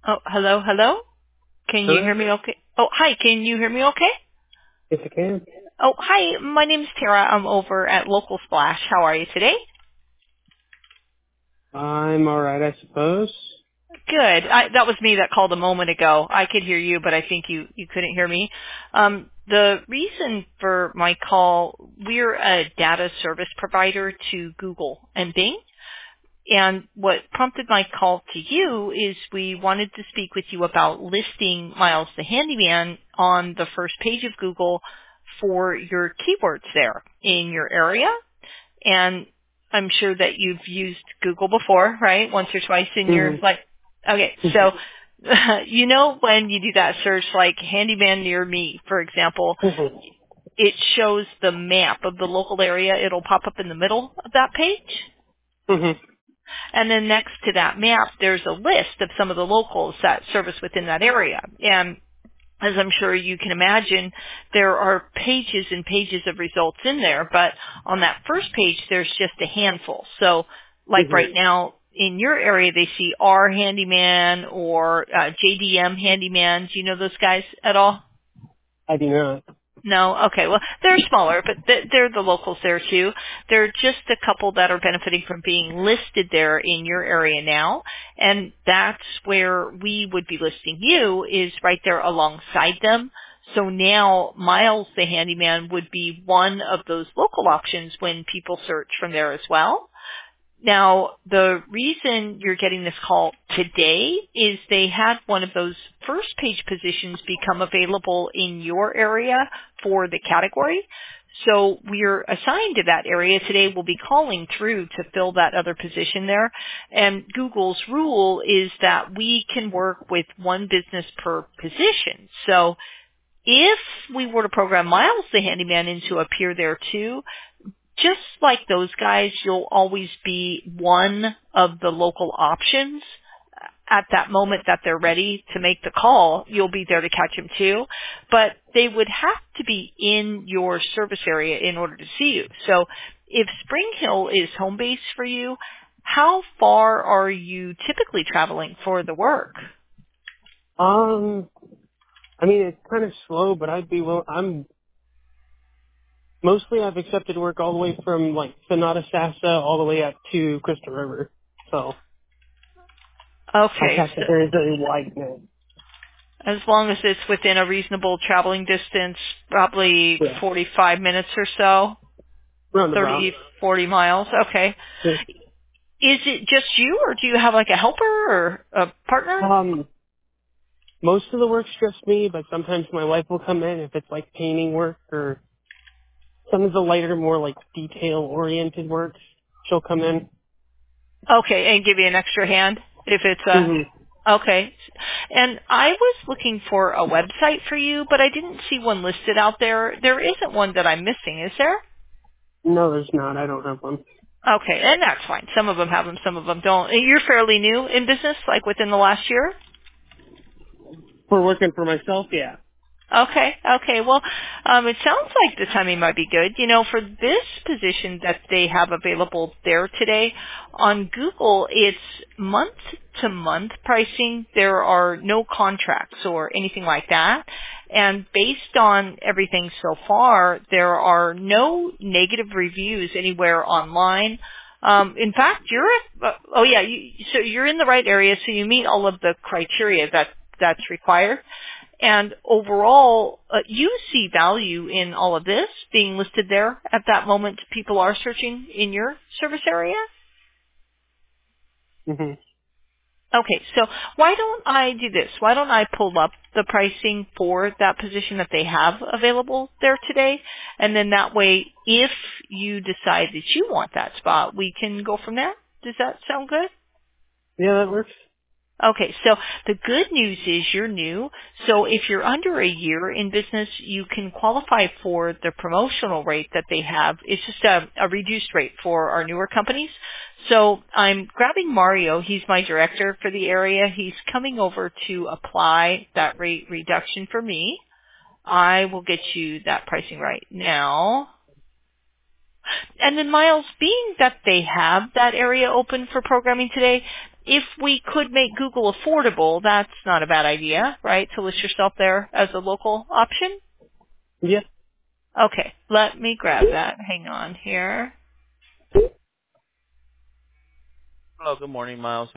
Oh, hello, hello? Can you Hello? hear me okay? Oh, hi, can you hear me okay? Yes, I can. Oh, hi, my name's Tara. I'm over at Local Splash. How are you today? I'm alright, I suppose. Good. That was me that called a moment ago. I could hear you, but I think you couldn't hear me. The reason for my call, we're a data service provider to Google and Bing. And what prompted my call to you is we wanted to speak with you about listing Miles the Handyman on the first page of Google for your keywords there in your area. And I'm sure that you've used Google before, right? Once or twice in your Mm-hmm. life. Okay, so you know when you do that search like handyman near me, for example, Mm-hmm. it shows the map of the local area. It'll pop up in the middle of that page. Mm-hmm. And then next to that map, there's a list of some of the locals that service within that area. And as I'm sure you can imagine, there are pages and pages of results in there, but on that first page, there's just a handful. So like Mm-hmm. right now, in your area, they see R Handyman or JDM Handyman. Do you know those guys at all? I do not. No? Okay. Well, they're smaller, but they're the locals there too. There are just a couple that are benefiting from being listed there in your area now. And that's where we would be listing you is right there alongside them. So now Miles the Handyman would be one of those local options when people search from there as well. Now, the reason you're getting this call today is they had one of those first page positions become available in your area for the category. So we're assigned to that area today. We'll be calling through to fill that other position there. And Google's rule is that we can work with one business per position. So if we were to program Miles the Handyman in to appear there too, just like those guys, you'll always be one of the local options. At that moment that they're ready to make the call, you'll be there to catch them too. But they would have to be in your service area in order to see you. So if Spring Hill is home base for you, how far are you typically traveling for the work? Um, I mean, it's kind of slow, but mostly I've accepted work all the way from, like, Sonata Sassa all the way up to Crystal River. So, I Okay, cast a so very, very wide net. as long as it's within a reasonable traveling distance, probably Yeah. 45 minutes or so. Roundabout. 30, 40 miles. Okay. Yeah. Is it just you, or do you have like a helper or a partner? Um, most of the work's just me, but sometimes my wife will come in if it's, like, painting work or some of the lighter, more, like, detail-oriented work. She'll come in. Okay, and give you an extra hand if it's Mm-hmm. okay. And I was looking for a website for you, but I didn't see one listed out there. There isn't one that I'm missing, is there? No, there's not. I don't have one. Okay, and that's fine. Some of them have them, some of them don't. And you're fairly new in business, like within the last year? For working for myself, yeah. Okay, okay. Well, it sounds like the timing might be good. You know, for this position that they have available there today, on Google, it's month to month pricing. There are no contracts or anything like that. And based on everything so far, there are no negative reviews anywhere online. In fact, so you're in the right area, so you meet all of the criteria that's required. And overall, you see value in all of this being listed there at that moment people are searching in your service area? hmm Okay, so why don't I do this? Why don't I pull up the pricing for that position that they have available there today? And then that way, if you decide that you want that spot, we can go from there. Does that sound good? Yeah, that works. Okay, so the good news is you're new. So if you're under a year in business, you can qualify for the promotional rate that they have. It's just a reduced rate for our newer companies. So I'm grabbing Mario. He's my director for the area. He's coming over to apply that rate reduction for me. I will get you that pricing right now. And then Miles, being that they have that area open for programming today, if we could make Google affordable, that's not a bad idea, right? To list yourself there as a local option? Yes. Okay, let me grab that. Hang on here. Hello, good morning, Miles.